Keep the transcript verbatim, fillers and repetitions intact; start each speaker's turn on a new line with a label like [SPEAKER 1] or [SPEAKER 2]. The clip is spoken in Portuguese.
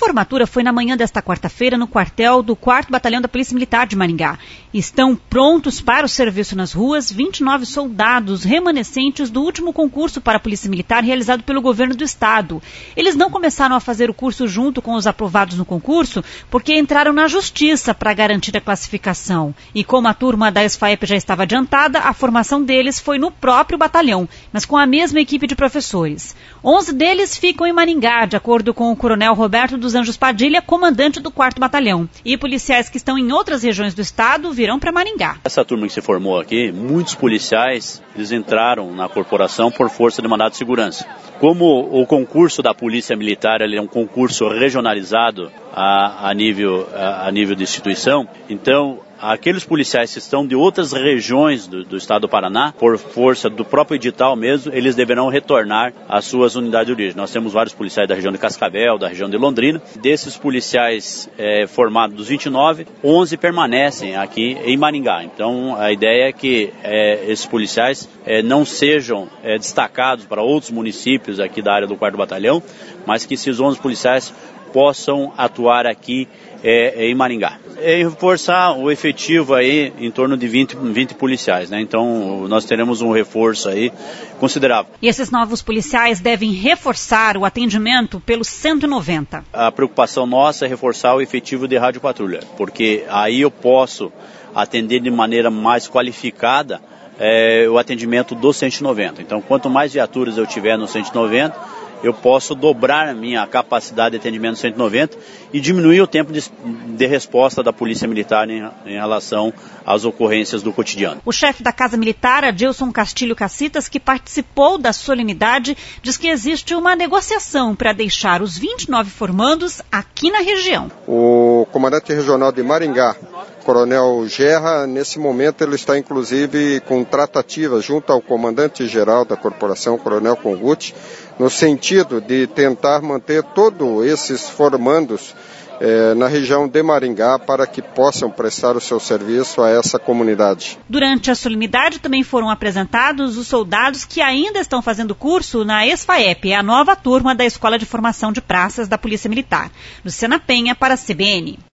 [SPEAKER 1] formatura foi na manhã desta quarta-feira no quartel do quarto Batalhão da Polícia Militar de Maringá. Estão prontos para o serviço nas ruas vinte e nove soldados remanescentes do último concurso para a Polícia Militar realizado pelo governo do estado. Eles não começaram a fazer o curso junto com os aprovados no concurso porque entraram na justiça para garantir a classificação. E como a turma da ESFAEP já estava adiantada, a formação deles foi no próprio batalhão, mas com a mesma equipe de professores. Onze deles ficam em Maringá, de acordo com o coronel Roberto dos Anjos Padilha, comandante do quarto Batalhão. E policiais que estão em outras regiões do estado virão para Maringá.
[SPEAKER 2] Essa turma que se formou aqui, muitos policiais, eles entraram na corporação por força de mandado de segurança. Como o concurso da Polícia Militar ele é um concurso regionalizado a, a, nível, a, a nível de instituição, então aqueles policiais que estão de outras regiões do, do estado do Paraná, por força do próprio edital mesmo, eles deverão retornar às suas unidades de origem. Nós temos vários policiais da região de Cascavel, da região de Londrina. Desses policiais é, formados dos vinte e nove, onze permanecem aqui em Maringá. Então a ideia é que é, esses policiais é, não sejam é, destacados para outros municípios aqui da área do quarto Batalhão, mas que esses onze policiais possam atuar aqui é, em Maringá. É reforçar o efetivo aí em torno de vinte, vinte policiais, né? Então nós teremos um reforço aí considerável.
[SPEAKER 1] E esses novos policiais devem reforçar o atendimento pelo cento e noventa.
[SPEAKER 2] A preocupação nossa é reforçar o efetivo de rádio patrulha, porque aí eu posso atender de maneira mais qualificada é, o atendimento do cento e noventa. Então quanto mais viaturas eu tiver no cento e noventa, eu posso dobrar a minha capacidade de atendimento no cento e noventa e diminuir o tempo de, de resposta da Polícia Militar em, em relação às ocorrências do cotidiano.
[SPEAKER 1] O chefe da Casa Militar, Adilson Castilho Cacitas, que participou da solenidade, diz que existe uma negociação para deixar os vinte e nove formandos aqui na região.
[SPEAKER 3] O comandante regional de Maringá, Coronel Gerra, nesse momento ele está inclusive com tratativas junto ao comandante-geral da corporação, Coronel Conguti, no sentido de tentar manter todos esses formandos eh, na região de Maringá para que possam prestar o seu serviço a essa comunidade.
[SPEAKER 1] Durante a solenidade também foram apresentados os soldados que ainda estão fazendo curso na ESFAEP, a nova turma da Escola de Formação de Praças da Polícia Militar. Luciana Penha para a C B N.